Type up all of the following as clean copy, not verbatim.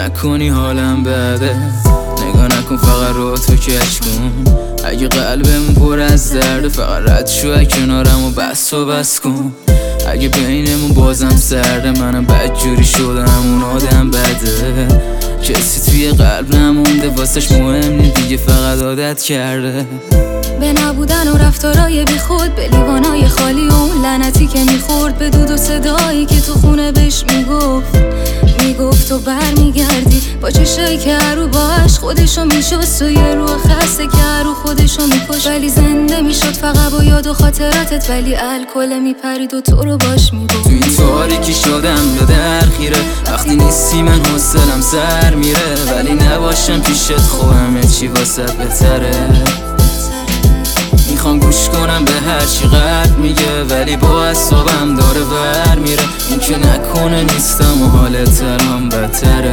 نکنی حالم بده. نگاه نکن فقط رو تو کش کن، اگه قلبم پر از درد فقط رد شو کنارم و بس کن. اگه بینمون بازم سرده منم بدجوری شدم اون آدم بده. کسی توی قلب نمونده واسش مهم نی دیگه فقط عادت کرده به نبودن و رفتارای بی خود، به لیوانای خالی و اون لعنتی که میخورد، به دود و صدایی که تو خونه بهش میگفت تو برمیگردی. با چشایی که رو با عشق خودشو میشست و یه روح خسته که رو خودشو میکش، ولی زنده میشد فقط با یاد و خاطراتت، ولی الکل میپرید و تو رو باش میبود. تو این تاریکی شدم به درخیره، وقتی نیستی من حوصلم سر میره، ولی نباشم پیشت خب همه چی واسه بهتره. میخوام گوش کنم به هر چی قلب میگه، ولی با اعصابم داره ور میره. این که نکنه نیستم و حالت الان بدتره.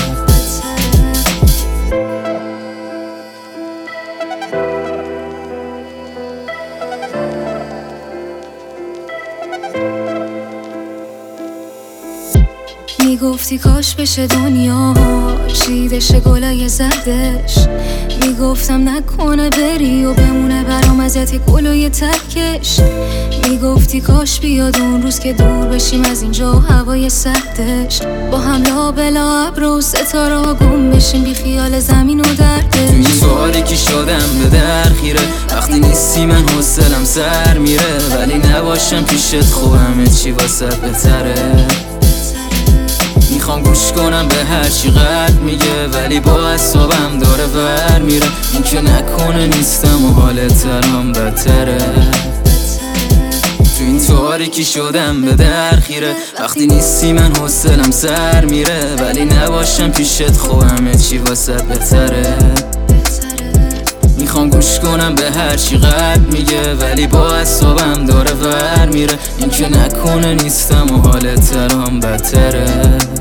میگفتی کاش بشه دنیا چیدش گلای زردش، میگفتم نکنه بری و بمونه برام ازت یه گل و یه تکش. میگفتی کاش بیاد اون روز که دور بشیم از اینجا و هوای سردش، با هم لابلا ابر و ستاره ها گم بشیم بی خیال زمین و دردش. تو این تاریکی شدم به درخیره، وقتی نیستی من حوصلم سر میره، ولی نباشم پیشت خب همه چی واسه بهتره. میخوام گوش کنم به هر چی قلب میگه، ولی با اعصابم داره ور میره. این که نکنه نیستم و حالت الان بدتره. تو این تاریکی شدم به درخیره، وقتی نیستی من حوصلم سر میره، ولی نباشم پیشت خب همه چی واسه بهتره. میخوام گوش کنم به هر چی قلب میگه، ولی با اعصابم داره ور میره. این که نکنه نیستم و حالت الان بدتره.